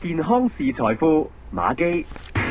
健康是財富，馬基。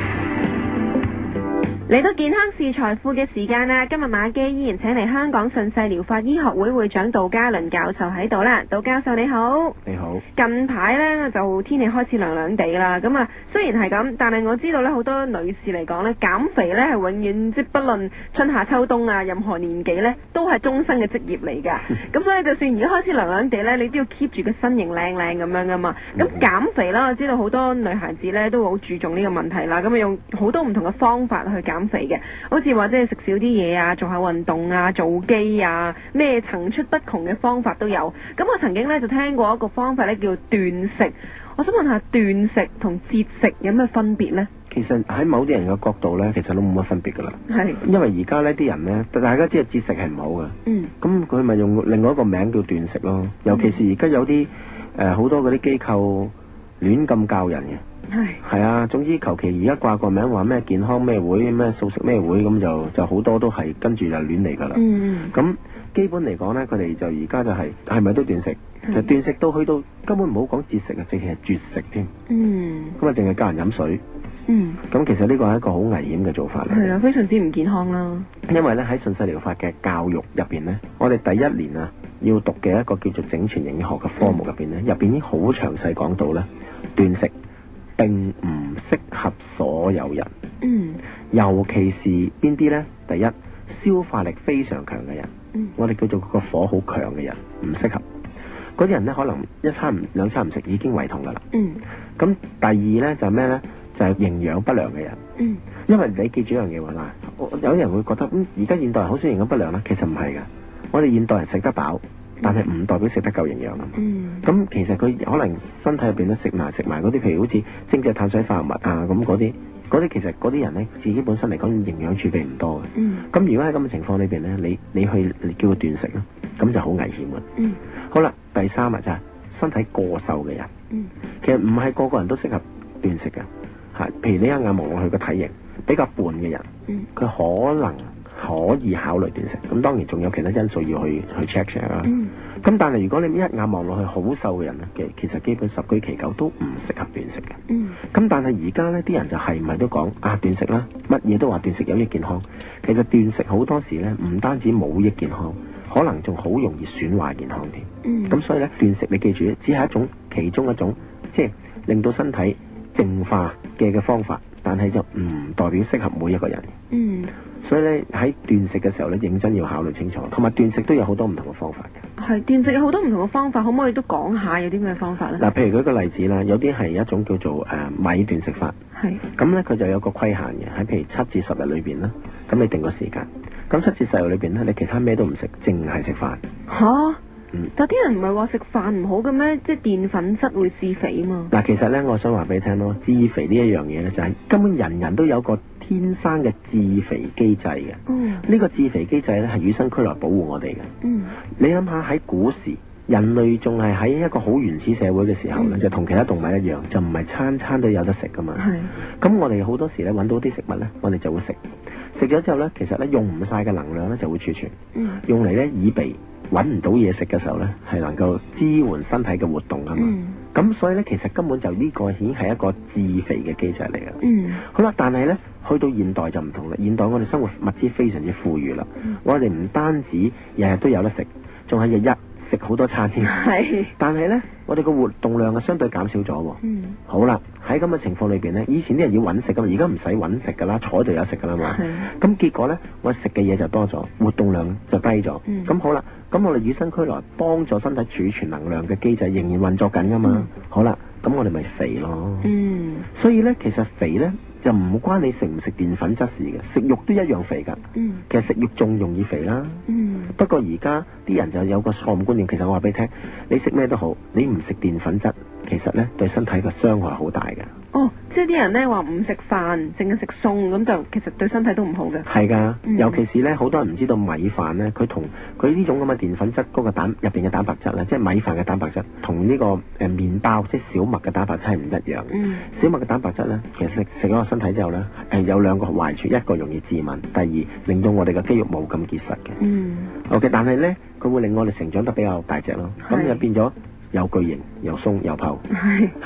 嚟到健康是財富嘅時間啦！今日馬基依然請嚟香港順勢療法醫學會會長杜嘉倫教授喺度啦。杜教授你好， 你好。 近排呢就天氣開始涼涼地啦，咁啊雖然係咁，但係我知道呢好多女士嚟講呢，減肥呢係永遠即不論春夏秋冬啊，任何年紀呢都係終身嘅職業嚟㗎。咁所以就算而家開始涼涼地呢，你都要 keep 住個身形靚靚咁樣噶嘛。咁減肥啦，我知道好多女孩子呢都好注重呢個問題啦，咁啊用好多唔同嘅方法去減肥嘅，好似話即係食少啲嘢啊，做下運動啊，做肌啊，咩層出不窮嘅方法都有。咁我曾經咧就聽過一個方法咧叫斷食，我想問下斷食同節食有咩分別呢？ 其實喺某啲人嘅角度咧，其實都冇乜分別噶啦。 係， 因為而家呢啲人咧，大家知道節食係唔好嘅。咁佢咪用另外一個名叫斷食咯。尤其是而家有啲好多嗰啲機構亂咁教人嘅。係啊，總之求其而家掛個名話咩健康咩會咩素食咩會，咁就好多都係跟住就亂嚟噶啦。咁基本嚟講咧，佢哋就而家就係咪都斷食？其實斷食到去到根本唔好講節食啊，淨係絕食添。咁啊，淨係教人飲水。咁其實呢個係一個好危險嘅做法嚟。 係啊，非常之唔健康啦。 因為咧喺順勢療法嘅教育入邊咧，我哋第一年啊要讀嘅一個叫做整全營養學嘅科目入邊咧，入邊已經好詳細講到咧斷食並唔適合所有人。尤其是邊啲呢？第一，消化力非常強嘅人，我哋叫做個火好強嘅人，唔適合。嗰啲人呢，可能一餐兩餐唔食已經胃痛噶啦。咁第二呢，就係咩呢？就係營養不良嘅人。因為你記住一樣嘢話啦，有啲人會覺得而家現代人好少營養不良啦，其實唔係噶。我哋現代人食得飽，但係唔代表食得夠營養啊。咁其實佢可能身體入邊咧食埋嗰啲，譬如好似精製碳水化合物啊，咁嗰啲其實嗰啲人咧自己本身嚟講營養儲備唔多嘅。咁如果喺咁嘅情況裏邊咧，你去叫佢斷食咧，咁就好危險嘅。好啦，第三就係身體過瘦嘅人。其實唔係個個人都適合斷食嘅嚇。譬如你一眼望落去個體型比較胖嘅人，佢可能可以考慮斷食。咁當然仲有其他因素要去 check 啦。咁但係如果你一眼望落去好瘦嘅人咧，其實基本十居其九都唔適合斷食嘅。咁但係而家呢啲人就係唔係都講斷食啦，乜嘢都話斷食有益健康。其實斷食好多時呢，唔單止冇益健康，可能仲好容易損壞健康添。咁所以呢，斷食你記住，只係其中一種即係令到身體淨化嘅方法，但係就唔代表適合每一個人。所以咧喺斷食嘅時候咧，認真要考慮清楚，同埋斷食都有好多唔同嘅方法嘅。係斷食有好多唔同嘅方法，可唔可以都講下有啲咩方法咧？嗱，譬如舉個例子啦，有啲係一種叫做米斷食法。咁咧佢就有個規限嘅，喺譬如7至10日裏邊啦，咁你定個時間。咁7至10日裏邊咧，你其他咩都唔食，淨係食飯。但啲人唔係話食飯唔好嘅咩？即係澱粉質會致肥啊嘛。嗱，其實咧，我想話俾你聽咯，致肥呢一樣嘢咧，就係根本人人都有個天生嘅致肥機制嘅。呢個致肥機制咧係與生俱來保護我哋嘅。你諗下喺古時，人類仲係喺一個好原始社會嘅時候咧，就同其他動物一樣，就唔係餐餐都有得食噶嘛。咁我哋好多時咧揾到啲食物咧，我哋就會食。食咗之後咧，其實咧用唔晒嘅能量咧就會儲存，用嚟咧以備揾唔到嘢食嘅時候咧，係能夠支援身體嘅活動啊嘛。咁所以咧，其實根本就呢個已經係一個致肥嘅機制嚟嘅。好啦，但係咧去到現代就唔同啦。現代我哋生活物資非常之富裕啦，我哋唔單止日日都有得食，仲係日日食好多餐添。但係咧，我哋個活動量啊相對減少咗。好啦，喺咁嘅情況裏邊咧，以前啲人要揾食噶嘛，而家唔使揾食噶啦，坐喺度有食噶啦嘛。咁結果咧，我食嘅嘢就多咗，活動量就低咗。咁好啦，咁我哋與生俱來幫助身體儲存能量嘅機制仍然運作緊噶嘛。好啦，咁我哋咪肥咯。所以咧，其實肥咧就唔關你食唔食澱粉質事嘅，食肉都一樣肥噶。其實食肉仲容易肥啦。不過而家啲人就有個錯誤觀念，其實我話俾你聽，你食咩都好，你唔食澱粉質，其實咧對身體嘅傷害好大嘅。即係啲人咧話唔食飯，淨係食餸，咁就其實對身體都唔好嘅。係噶，尤其是咧，好多人唔知道米飯咧，佢呢種咁嘅澱粉質嗰個入邊嘅蛋白質咧，即係米飯嘅蛋白質，同呢個麵包即係小麥嘅蛋白質係唔一樣。小麥嘅蛋白質咧，其實食咗個身體之後咧，有兩個壞處，一個容易致敏，第二令到我哋嘅肌肉冇咁結實嘅。OK， 但係咧，佢會令我哋成長得比較大隻咯，咁就變咗有巨型、又鬆又泡。但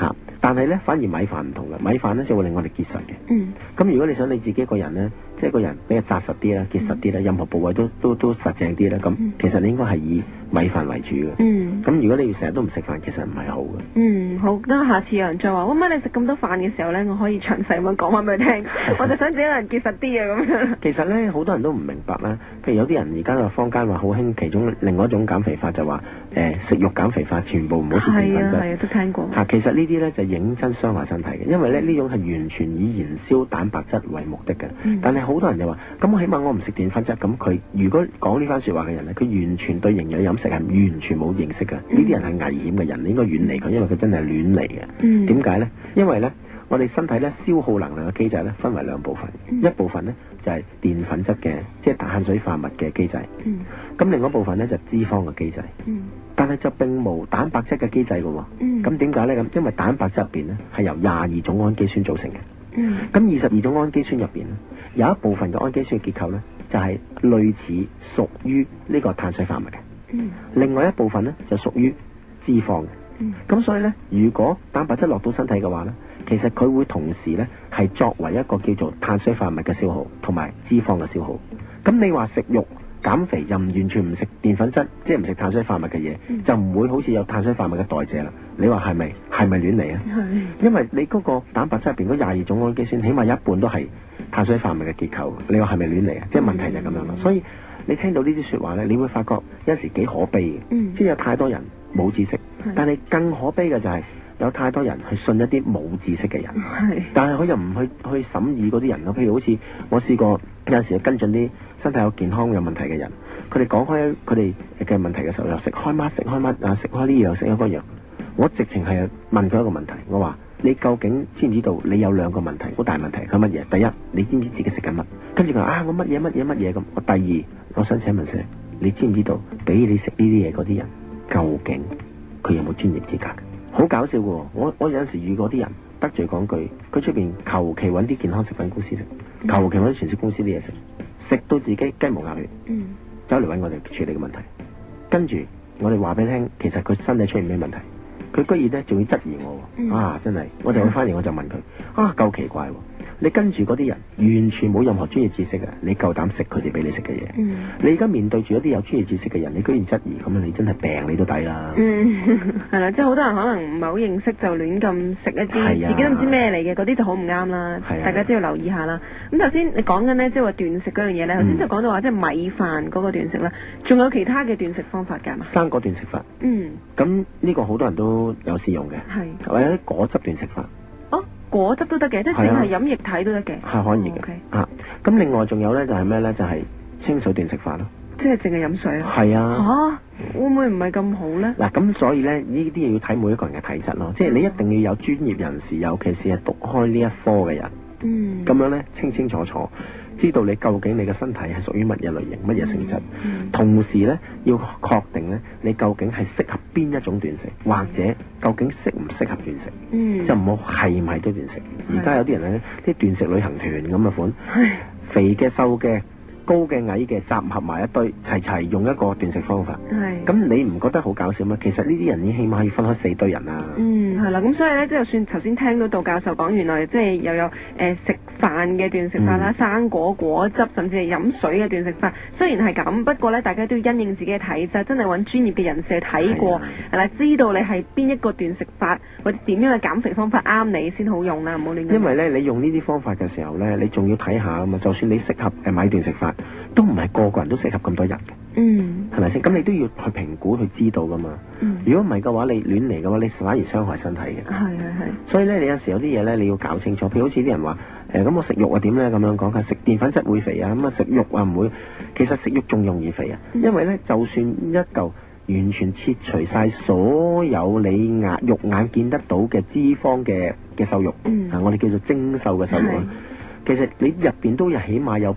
但係咧反而米飯唔同嘅，米飯咧就會令我哋結實嘅。 嗯咁如果你想你自己個人咧，即係個人比較紮實啲啦、結實啲啦，任何部位都實淨啲啦，咁其實你應該係以米飯為主嘅。 嗯咁如果你成日都唔食飯，其實唔係好嘅。 嗯，好，等下次有人再話，乜你食咁多飯嘅時候咧，我可以詳細咁樣講翻俾佢聽。我就想自己個人結實啲啊，咁樣。 其實咧，好多人都唔明白啦。譬如有啲人而家就坊間話好興，其中另外一種減肥法就話食肉減肥法，全部唔好食澱粉質。 係啊，都聽過。 其實呢啲咧就認真傷害身體嘅，因為咧呢種係完全以燃燒蛋白質為目的嘅。但係好多人就話，咁我起碼我唔食澱粉質，咁佢如果講呢番説話嘅人咧，佢完全對營養飲食係完全冇認識嘅。呢啲人係危險嘅人，你應該遠離佢，因為佢真係亂嚟嘅。點解咧？因為咧，我哋身體咧消耗能量嘅機制咧分為兩部分，一部分咧就係澱粉質嘅，即係碳水化合物嘅機制。咁另外一部分咧就係脂肪嘅機制。但係就並無蛋白質嘅機制嘅喎。咁點解咧？咁因為蛋白質入邊咧係由22種氨基酸組成嘅。咁22種氨基酸入邊咧，有一部分嘅氨基酸嘅結構咧就係類似屬於呢個碳水化合物嘅。另外一部分咧就屬於脂肪嘅。咁所以咧，如果蛋白質落到身體嘅話咧，其實佢會同時咧係作為一個叫做碳水化合物嘅消耗同埋脂肪嘅消耗。咁你話食肉減肥又唔完全唔食澱粉質，即係唔食碳水化合物嘅嘢，就唔會好似有碳水化合物嘅代謝啦。你話係咪亂嚟啊？因為你嗰個蛋白質入邊嗰22種氨基酸，起碼一半都係碳水化合物嘅結構。你話係咪亂嚟啊？即係問題就係咁樣啦。所以你聽到呢啲説話咧，你會發覺有時幾可悲嘅。即係有太多人冇知識，但係更可悲嘅就係有太多人去信一啲冇知識嘅人。但係佢又唔去審議嗰啲人咯。譬如好似我試過有陣時跟進啲身體有健康有問題嘅人，佢哋講開佢哋嘅問題嘅時候，又食開乜啊，食開呢樣食開嗰樣。我直情係問佢一個問題，我話你究竟知唔知道你有兩個問題，好大問題，佢乜嘢？第一，你知唔知自己食緊乜？跟住佢話我乜嘢咁。我第二，我想請問聲，你知唔知道俾你食呢啲嘢嗰啲人，究竟佢有冇專業資格？好搞笑嘅喎，我有陣時遇過啲人得罪講句，佢出邊求其揾啲健康食品公司食，求其揾啲全食公司啲嘢食，食到自己雞毛鴨血，走嚟揾我哋處理嘅問題。跟住我哋話俾你聽，其實佢身體出現咩問題，佢居然咧仲要質疑我。真係，我就去翻嚟我就問佢，夠奇怪喎！你跟住嗰啲人完全冇任何專業知識嘅，你夠膽食佢哋俾你食嘅嘢？你而家面對住一啲有專業知識嘅人，你居然質疑，咁你真係病你都抵啦。 係啦，即係好多人可能唔係好認識就亂咁食一啲自己都唔知咩嚟嘅，嗰啲就好唔啱啦。大家都要留意下啦。咁頭先你講緊呢，即係話斷食嗰樣嘢咧，頭先就講到話即係米飯嗰個斷食啦，仲有其他嘅斷食方法㗎嘛？ 生果斷食法。咁呢個好多人都有試用嘅，或者啲果汁斷食法。 果汁都得嘅，即係淨係飲液體都得嘅， 係可以嘅。咁另外仲有咧就係咩咧？就係清水斷食法咯。即係淨係飲水啊？係啊。會唔會唔係咁好咧？嗱，咁所以咧呢啲嘢要睇每一個人嘅體質咯。即係你一定要有專業人士，尤其是係讀開呢一科嘅人，咁樣咧清清楚楚知道你究竟你嘅身體係屬於乜嘢類型、乜嘢性質。同時咧要確定咧你究竟係適合邊一種斷食，或者究竟適唔適合斷食。就唔好係咪都斷食。而家有啲人咧啲斷食旅行團咁嘅款，肥嘅、瘦嘅、高嘅、矮嘅集合埋一堆，齊用一個斷食方法。咁你唔覺得好搞笑咩？其實呢啲人已經起碼要分開4堆人啦。係啦，咁所以咧，即係就算頭先聽到杜教授講，原來即係又有食飯嘅斷食法啦，生果、果汁，甚至係飲水嘅斷食法。雖然係咁，不過咧，大家都要因應自己嘅體質，真係揾專業嘅人士去睇過，係啦，知道你係邊一個斷食法或者點樣嘅減肥方法啱你先好用啦，唔好亂用。因為咧，你用呢啲方法嘅時候咧，你仲要睇下啊嘛。就算你適合買斷食法，都唔係個個人都適合咁多人嘅。係咪先？咁你都要去評估去知道噶嘛。如果唔係嘅話，你亂嚟嘅話，你反而傷害身體嘅。所以咧，你有時有啲嘢咧，你要搞清楚。譬如好似啲人話咁我食肉啊點咧咁樣講嘅，食澱粉質會肥啊，咁啊食肉啊唔會。其實食肉仲容易肥啊，因為咧就算一嚿完全切除晒所有你肉眼見得到嘅脂肪嘅瘦肉，我哋叫做精瘦嘅瘦肉。其實你入邊都有起碼有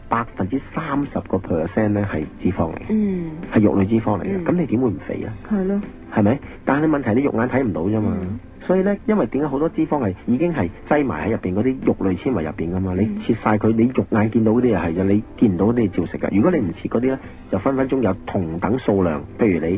30%咧係脂肪嚟嘅，係肉類脂肪嚟嘅。咁你點會唔肥啊？係咯，係咪？但係問題你肉眼睇唔到啫嘛。所以咧，因為點解好多脂肪係已經係擠埋喺入邊嗰啲肉類纖維入邊噶嘛？你切晒佢，你肉眼見到嗰啲又係嘅，你見唔到嗰啲照食噶。如果你唔切嗰啲咧，就分分鐘有同等數量，譬如你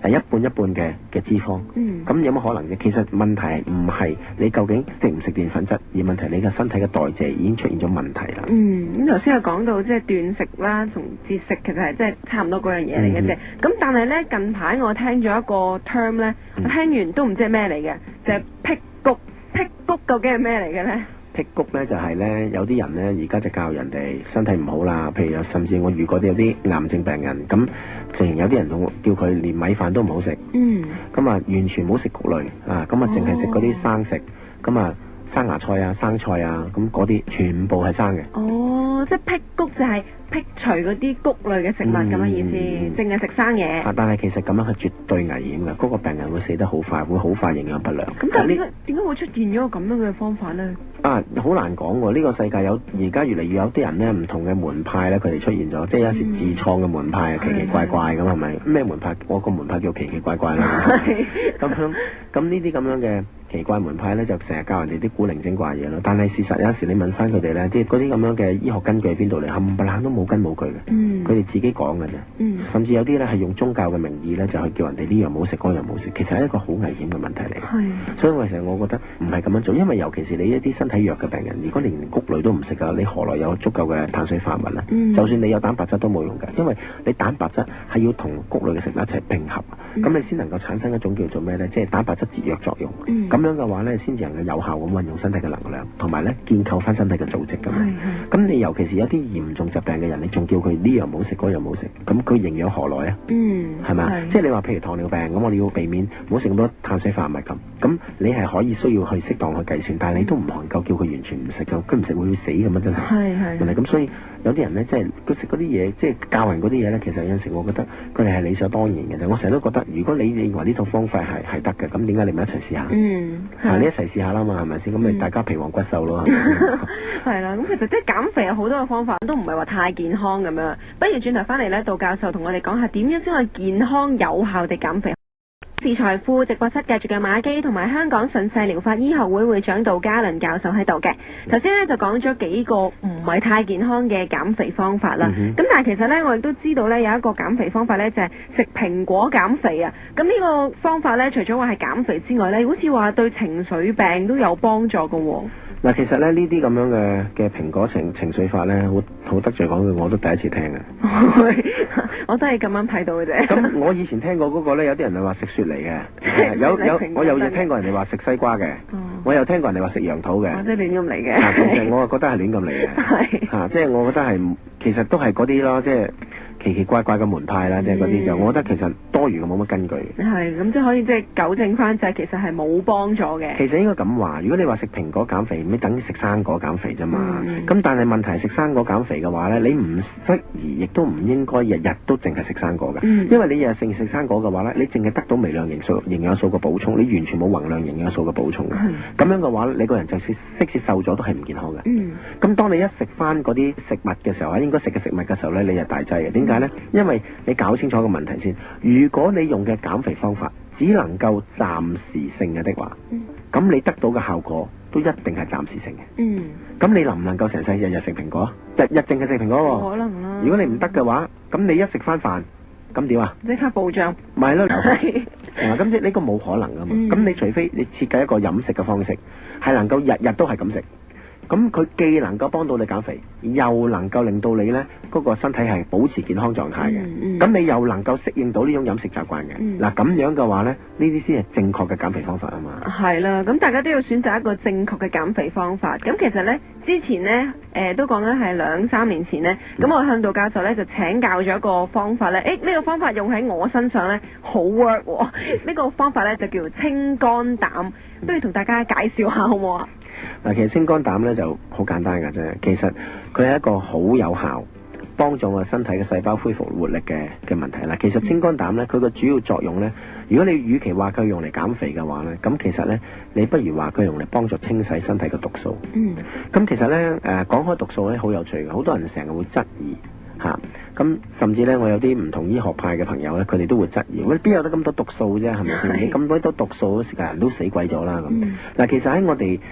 係一半一半嘅脂肪。咁有乜可能嘅？其實問題唔係你究竟食唔食澱粉質，而問題你嘅身體嘅代謝已經出現咗問題啦。 咁頭先有講到即係斷食啦，同節食其實係即係差唔多嗰樣嘢嚟嘅啫。咁但係咧近排我聽咗一個 term 咧，我聽完都唔知係咩嚟嘅，就係辟谷。辟谷究竟係咩嚟嘅咧？ 辟谷咧就係咧有啲人咧而家就教人哋身體唔好啦，譬如有甚至我遇過有啲癌症病人，咁竟然有啲人仲叫佢連米飯都唔好食，咁啊完全唔好食谷類啊，咁啊淨係食嗰啲生食，咁啊生芽菜啊、生菜啊，咁嗰啲全部係生嘅。 即係辟谷就係辟除嗰啲谷類嘅食物咁嘅意思，淨係食生嘢。 但係其實咁樣係絕對危險嘅，嗰個病人會死得好快，會好快營養不良。 咁但係點解會出現咗個咁樣嘅方法咧？ 好難講喎！呢個世界而家越嚟越有啲人咧，唔同嘅門派咧，佢哋出現咗，即係有時自創嘅門派，奇奇怪怪咁係咪？咩門派？我個門派叫奇奇怪怪啦。咁呢啲咁樣嘅奇怪門派咧，就成日教人哋啲古靈精怪嘢咯。但係事實有時你問翻佢哋咧，即係嗰啲咁樣嘅醫學根據喺邊度嚟？冚唪唥都冇根冇據嘅。佢哋自己講嘅啫。甚至有啲咧係用宗教嘅名義咧，就去叫人哋呢樣唔好食，嗰樣唔好食。其實係一個好危險嘅問題嚟。所以我成日我覺得唔係咁樣做，因為尤其是你一啲身體弱嘅病人，如果連谷類都唔食㗎，你何來有足夠嘅碳水化合物咧？就算你有蛋白質都冇用㗎，因為你蛋白質係要同谷類嘅食物一齊並合，咁你先能夠產生一種叫做咩咧？即係蛋白質節約作用。咁樣嘅話咧，先至能夠有效咁運用身體嘅能量，同埋咧建構翻身體嘅組織㗎嘛。咁你尤其是有啲嚴重疾病嘅人，你仲叫佢呢樣唔好食，嗰樣唔好食，咁佢營養何來啊？係咪？即係你話譬如糖尿病咁，我哋要避免唔好食咁多碳水化合物咁你係可以需要去適當去計算，但係你都唔能夠叫佢完全唔食㗎，佢唔食會死咁啊！真係。係咪？咁所以有啲人咧，即係佢食嗰啲嘢，即係教人嗰啲嘢咧，其實有陣時我覺得佢哋係理所當然嘅啫。我成日都覺得，如果你認為呢套方法係得嘅，咁點解你唔一齊試下？你一齊試下啦嘛，係咪先？咁你大家皮黃骨瘦咯。 係啦，咁其實即係減肥有好多嘅方法，都唔係話太健康咁樣。不如轉頭翻嚟咧，杜教授同我哋講下點樣先可以健康有效地減肥。士財富直播室繼續嘅馬基同埋香港順勢療法醫學會會長杜嘉倫教授喺度嘅。頭先咧就講咗幾個唔係太健康嘅減肥方法啦。咁但係其實咧我亦都知道咧有一個減肥方法咧就係食蘋果減肥啊。咁呢個方法咧除咗話係減肥之外咧，好似話對情緒病都有幫助㗎喎。 嗱，其實咧呢啲咁樣嘅蘋果情緒法咧，好得罪講句，我都第一次聽嘅。 我都係咁啱睇到嘅啫。咁我以前聽過嗰個咧，有啲人係話食雪梨嘅，我又聽過人哋話食西瓜嘅，我又聽過人哋話食楊桃嘅。 即係亂咁嚟嘅。 其實我覺得係亂咁嚟嘅。即係我覺得係，其實都係嗰啲咯，即係奇奇怪怪嘅門派啦，即係嗰啲就，我覺得其實多餘嘅，冇乜根據。 係咁，即係可以即係糾正翻，就係其實係冇幫助嘅。 其實應該咁話，如果你話食蘋果減肥，咪等於食生果減肥啫嘛。咁但係問題係食生果減肥嘅話咧，你唔適宜，亦都唔應該日日都淨係食生果嘅。因為你日日食生果嘅話咧，你淨係得到微量營養素嘅補充，你完全冇宏量營養素嘅補充嘅。咁樣嘅話，你個人就即使瘦咗都係唔健康嘅。咁當你一食翻嗰啲食物嘅時候，應該食嘅食物嘅時候咧，你就大劑嘅。點解咧？因為你搞清楚個問題先。如果你用嘅減肥方法只能夠暫時性嘅話，咁你得到嘅效果都一定係暫時性嘅。咁你能唔能夠成世日日食蘋果？日日淨係食蘋果喎？ 可能啦。 如果你唔得嘅話，咁你一食翻飯，咁點啊？ 即刻暴漲。 咪係咯，咁即係呢個冇可能噶嘛。咁你除非你設計一個飲食嘅方式，係能夠日日都係咁食。咁佢既能夠幫到你減肥，又能夠令到你呢嗰個身體係保持健康狀態嘅。咁你又能夠適應到呢種飲食習慣嘅。嗱，咁樣嘅話呢，呢啲先係正確嘅減肥方法啊嘛。係啦，咁大家都要選擇一個正確嘅減肥方法。咁其實呢，之前呢，都講緊係2-3年前呢，咁我向杜教授呢就請教咗一個方法呢。呢個方法用喺我身上呢，好 work 喎。呢個方法呢就叫清肝膽，不如同大家介紹下好唔好啊？ 嗱，其實清肝膽咧就好簡單㗎啫。其實佢係一個好有效幫助我身體嘅細胞恢復活力嘅問題啦。其實清肝膽咧，佢個主要作用咧，如果你與其話佢用嚟減肥嘅話咧，咁其實咧，你不如話佢用嚟幫助清洗身體嘅毒素。咁其實咧，講開毒素咧，好有趣嘅，好多人成日會質疑嚇。咁甚至咧，我有啲唔同醫學派嘅朋友咧，佢哋都會質疑，喂，邊有得咁多毒素啫？係咪先？你咁多毒素，時間人都死鬼咗啦咁。嗱，其實喺我哋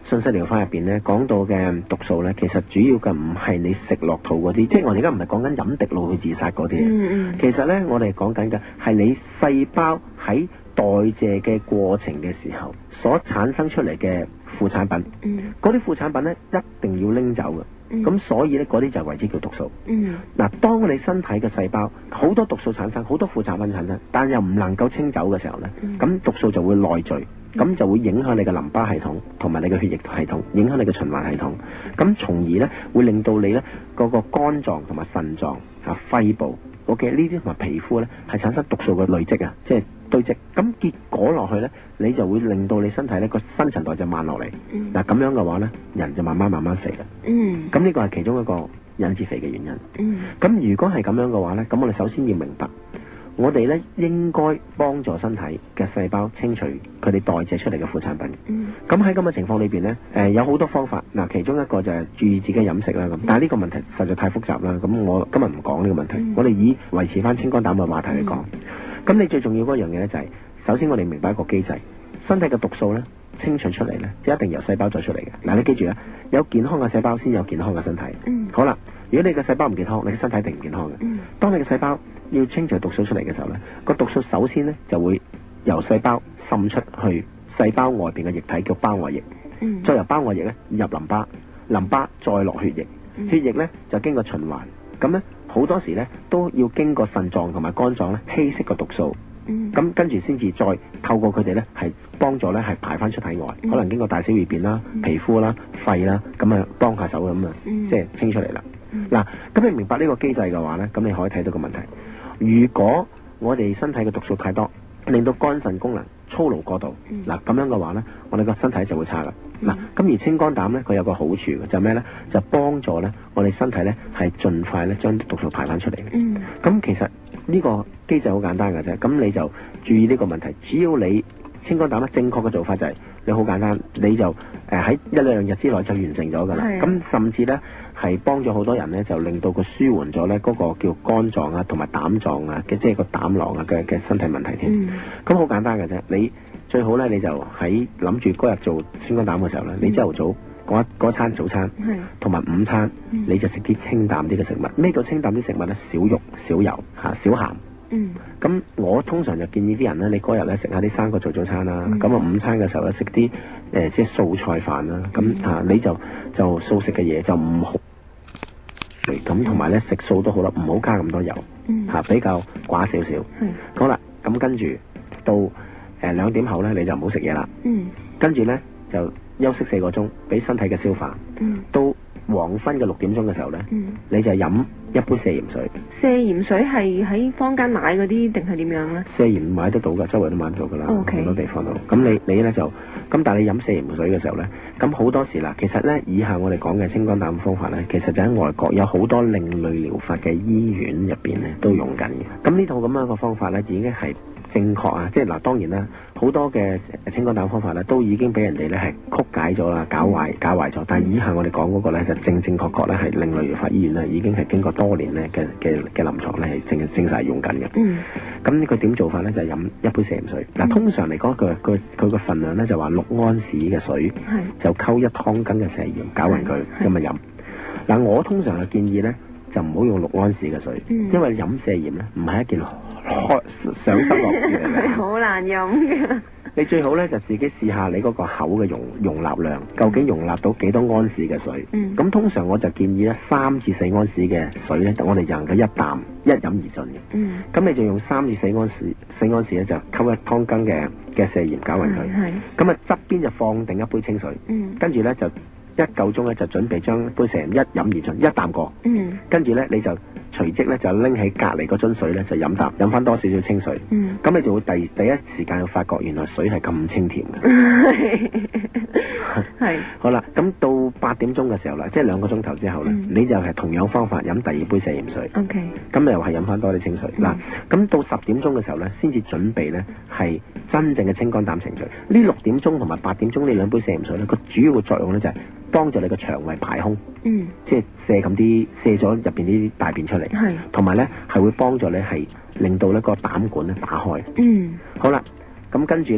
順勢療法入邊咧講到嘅毒素咧，其實主要嘅唔係你食落肚嗰啲，即係我哋而家唔係講緊飲滴露去自殺嗰啲。其實咧，我哋講緊嘅係你細胞喺代謝嘅過程嘅時候所產生出嚟嘅副產品。嗰啲副產品咧一定要拎走嘅。咁所以咧，嗰啲就為之叫毒素。嗱，當你身體嘅細胞好多毒素產生，好多副產品產生，但又唔能夠清走嘅時候咧，咁毒素就會內聚，咁就會影響你嘅淋巴系統同埋你嘅血液系統，影響你嘅循環系統，咁從而咧會令到你咧嗰個肝臟同埋腎臟啊、肺部，OK 呢啲同埋皮膚咧係產生毒素嘅累積啊，即係堆積。咁結果落去咧，你就會令到你身體咧個新陳代謝慢落嚟。嗱咁樣嘅話咧，人就慢慢肥啦。咁呢個係其中一個引致肥嘅原因。咁如果係咁樣嘅話咧，咁我哋首先要明白，我哋咧應該幫助身體嘅細胞清除佢哋代謝出嚟嘅副產品。咁喺咁嘅情況裏邊咧，有好多方法。嗱，其中一個就係注意自己飲食啦。咁，但係呢個問題實在太複雜啦。咁我今日唔講呢個問題，我哋以維持翻清肝膽嘅話題嚟講。咁你最重要嗰樣嘢咧就係，首先我哋明白一個機制，身體嘅毒素咧清除出嚟咧，即係一定由細胞做出嚟嘅。嗱，你記住啊，有健康嘅細胞先有健康嘅身體。好啦，如果你嘅細胞唔健康，你嘅身體一定唔健康嘅。當你嘅細胞要清除毒素出嚟嘅時候咧，個毒素首先咧就會由細胞滲出去細胞外邊嘅液體叫胞外液，再由胞外液咧入淋巴，淋巴再落血液，血液咧就經過循環，咁咧好多時咧都要經過腎臟同埋肝臟咧稀釋個毒素，咁跟住先至再透過佢哋咧係幫助咧係排翻出體外，可能經過大小二便啦、皮膚啦、肺啦，咁啊幫下手咁啊，即係清出嚟啦。嗱，咁你明白呢個機制嘅話咧，咁你可以睇到個問題。如果我哋身體嘅毒素太多，令到肝腎功能操勞過度，嗱咁樣嘅話咧，我哋個身體就會差啦。嗱，咁而清肝膽咧，佢有個好處嘅就係咩咧？就幫助咧我哋身體咧係盡快咧將毒素排翻出嚟嘅。咁其實呢個機制好簡單嘅啫，咁你就注意呢個問題。只要你清肝膽咧，正確嘅做法就係你好簡單，你就喺一兩日之內就完成咗㗎啦。咁甚至咧係幫咗好多人咧，就令到佢舒緩咗咧嗰個叫肝臟啊同埋膽臟啊嘅，即係個膽囊啊嘅身體問題添。咁好簡單嘅啫，你最好咧你就喺諗住嗰日做清肝膽嘅時候咧，你朝頭早嗰餐早餐同埋午餐，你就食啲清淡啲嘅食物。咩叫清淡啲食物咧？少肉少油少鹹。咁我通常就建議啲人咧，你嗰日咧食下啲生果做早餐啦，咁啊午餐嘅時候咧食啲即係素菜飯啦，咁你就素食嘅嘢就唔好咁，同埋咧食素都好啦，唔好加咁多油，比較寡少少。好啦，咁跟住到2點後咧你就唔好食嘢啦，跟住咧就休息4個鐘，俾身體嘅消化。到黃昏嘅6點鐘嘅時候咧，你就飲一杯瀉鹽水。 瀉鹽水係喺坊間買嗰啲定係點樣咧？ 瀉鹽買得到㗎，周圍都買得到㗎啦，好多地方都。咁你咧就咁，但係你飲瀉鹽水嘅時候咧，咁好多時啦，其實咧以下我哋講嘅清肝膽方法咧，其實就喺外國有好多另類療法嘅醫院入邊咧都用緊嘅。咁呢套咁樣嘅方法咧已經係正確啊！即係嗱，當然啦，好多嘅清肝膽方法咧都已經俾人哋咧係曲解咗啦，搞壞咗。但係以下我哋講嗰個咧就正確咧係另類療法醫院咧已經係經過多年咧嘅臨床咧係正實用緊嘅。咁佢點做法咧？就係飲一杯瀉鹽水。嗱，通常嚟講佢個份量咧就話6安士嘅水，就溝1湯羹嘅瀉鹽，攪勻佢咁啊飲。嗱，我通常嘅建議咧就唔好用6安士嘅水，因為飲瀉鹽咧唔係一件賞心樂事嚟嘅， 好難飲嘅。 你最好咧就自己試下你嗰個口嘅容納量，究竟容納到幾多安士嘅水？咁通常我就建議咧3至4安士嘅水咧，我哋就能夠一飲而盡嘅。咁你就用3至4安士咧，就溝1湯羹嘅瀉鹽攪勻佢。咁啊側邊就放定一杯清水，跟住咧就1夠鐘咧就準備將杯瀉鹽一飲而盡，一啖過。跟住咧你就隨即咧就拎起隔離嗰樽水咧就飲翻多少少清水。咁你就會第一時間會發覺原來水係咁清甜嘅。係。好啦，咁到8點鐘嘅時候啦，即係2個鐘頭之後咧，你就係同樣方法飲第2杯瀉鹽水。咁又係飲翻多啲清水。嗱，咁到10點鐘嘅時候咧，先至準備咧係真正嘅清肝膽程序。呢6點鐘同埋8點鐘呢2杯瀉鹽水咧，個主要嘅作用咧就係幫助你個腸胃排空，即係瀉咗入邊啲大便出嚟，同埋咧係會幫助你係令到呢個膽管咧打開。好啦，咁跟住咧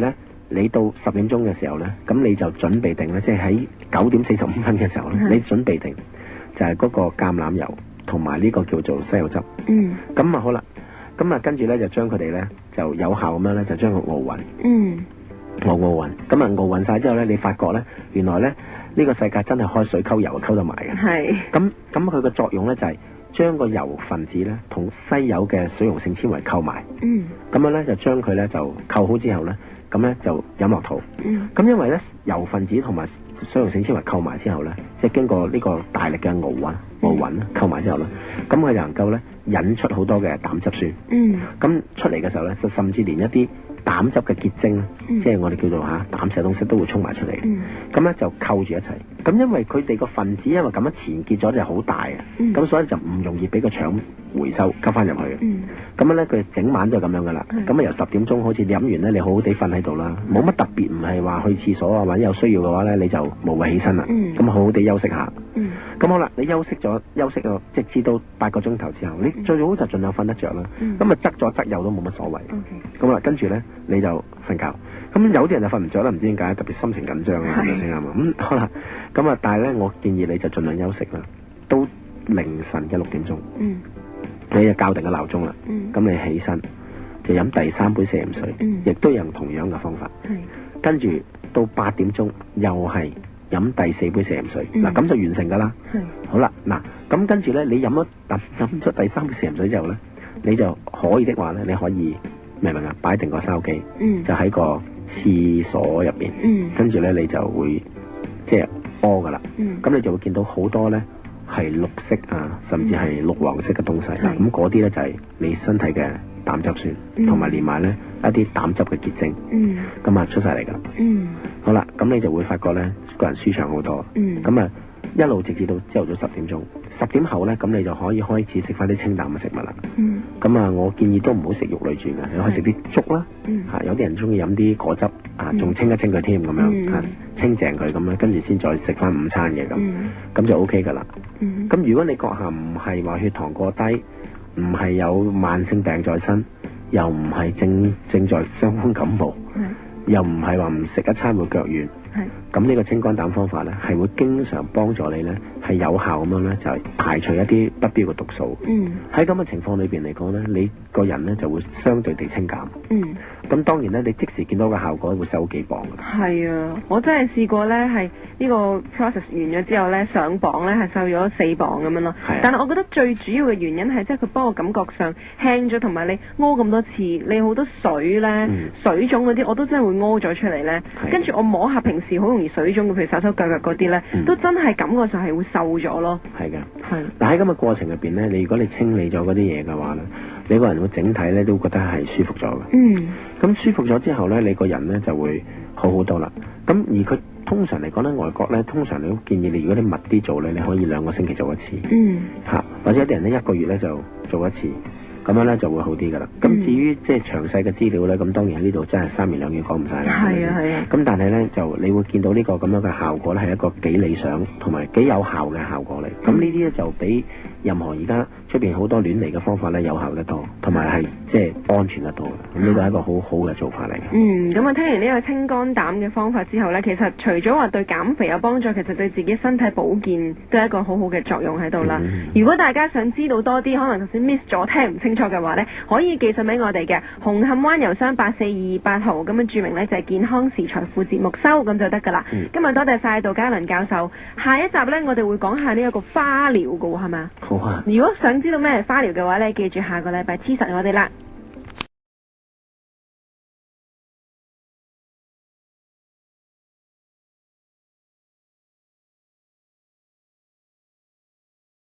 你到10點鐘嘅時候咧，咁你就準備定咧，即係喺9點45分嘅時候咧，你準備定就係嗰個橄欖油同埋呢個叫做西柚汁。咁啊好啦，咁啊跟住咧就將佢哋咧就有效咁樣咧就將佢熬勻。熬勻，咁啊熬勻晒之後咧，你發覺咧原來咧呢個世界真係開水溝油溝得埋嘅。 係。 咁佢個作用咧就係將個油分子咧同西柚嘅水溶性纖維溝埋。咁樣咧就將佢咧就扣好之後咧，咁咧就飲落肚。咁因為咧油分子同埋水溶性纖維溝埋之後咧，即係經過呢個大力嘅熬勻溝埋之後咧，咁佢就能夠咧引出好多嘅膽汁酸。咁出嚟嘅時候咧，就甚至連一啲膽汁嘅結晶，即係我哋叫做膽石東西都會衝埋出嚟。咁咧就扣住一齊。咁因為佢哋個分子因為咁樣纏結咗就好大啊，咁所以就唔容易俾個腸回收吸翻入去嘅。咁樣咧佢整晚都係咁樣噶啦。咁啊由10點鐘好似你飲完咧，你好好地瞓喺度啦，冇乜特別，唔係話去廁所啊或者有需要嘅話咧，你就無謂起身啦。咁好好地休息下。咁好啦，你休息咗，直至到8個鐘頭之後，你最好就盡量瞓得着啦。咁啊側左側右都冇乜所謂。咁啦，跟住咧你就瞓覺。咁有啲人就瞓唔着啦，唔知點解，特別心情緊張啊，係咪先啱啊？好啦，咁啊，但係咧，我建議你就盡量休息啦。到凌晨嘅6點鐘，你就校定個鬧鐘啦。咁你起身就飲第3杯4鹽水，亦都用同樣嘅方法。跟住到8點鐘又係飲第4杯4鹽水。嗱，咁就完成噶啦。好啦，嗱，咁跟住咧，你飲咗第3杯4鹽水之後咧，你就可以的話咧，你可以明唔明啊？擺定個筲箕，就喺個廁所入邊，跟住咧你就會即係屙噶啦。咁你就會見到好多咧係綠色啊，甚至係綠黃色嘅東西。咁嗰啲咧就係你身體嘅膽汁酸，同埋連埋咧一啲膽汁嘅結晶。咁啊出晒嚟噶。好啦，咁你就會發覺咧個人舒暢好多。咁啊一路直至到朝頭早10點鐘，10點後咧，咁你就可以開始食翻啲清淡嘅食物啦。咁啊，我建議都唔好食肉類住嘅，你可以食啲粥啦。有啲人中意飲啲果汁啊，仲清一清佢添咁樣，清淨佢咁樣，跟住先再食翻午餐嘅咁就 OK 噶啦。咁如果你閣下唔係話血糖過低，唔係有慢性病在身，又唔係正在傷風感冒，又唔係話唔食一餐會腳軟。咁呢個清肝膽方法咧，係會經常幫助你咧，係有效咁樣咧，就係排除一啲不必要嘅毒素。喺咁嘅情況裏邊嚟講咧，你個人咧就會相對地清減。咁當然咧，你即時見到嘅效果會瘦幾磅㗎。係啊，我真係試過咧，係呢個 process 完咗之後咧，上磅咧係瘦咗4磅咁樣咯。但係我覺得最主要嘅原因係即係佢幫我感覺上輕咗，同埋你屙咁多次，你好多水咧、水腫嗰啲，我都真係會屙咗出嚟咧。跟住我摸下平時好容易水腫嘅，譬如手手腳腳嗰啲咧，都真係感覺上係會瘦咗咯。係嘅，係。但喺咁嘅過程入邊咧，你如果你清理咗嗰啲嘢嘅話咧，你個人會整體咧都覺得係舒服咗嘅。咁舒服咗之後咧，你個人咧就會好好多啦。咁而佢通常嚟講咧，外國咧通常你都建議你，如果你密啲做咧，你可以2個星期做一次。或者有啲人咧1個月咧就做一次。咁樣咧就會好啲噶啦。咁至於即係詳細嘅資料咧，咁當然喺呢度真係3言2語講唔晒啦。係啊係啊。咁但係咧就你會見到呢個咁樣嘅效果咧，係一個幾理想同埋幾有效嘅效果嚟。咁呢啲咧就比任何而家出邊好多亂嚟嘅方法咧有效得多，同埋係即係安全得多嘅。咁呢個係一個好好嘅做法嚟嘅。咁我聽完呢個清肝膽嘅方法之後咧，其實除咗話對減肥有幫助，其實對自己身體保健都係一個好好嘅作用喺度啦。如果大家想知道多啲，可能頭先 miss 咗聽唔清楚嘅話咧，可以寄信俾我哋嘅紅磡灣郵箱8428號，咁樣注明咧就係健康時財富節目收，咁就得噶啦。今日多謝晒杜嘉倫教授，下一集咧我哋會講下呢一個花療噶喎，係咪？好啊！如果想知道咩係花療嘅話咧，記住下個禮拜黐實我哋啦。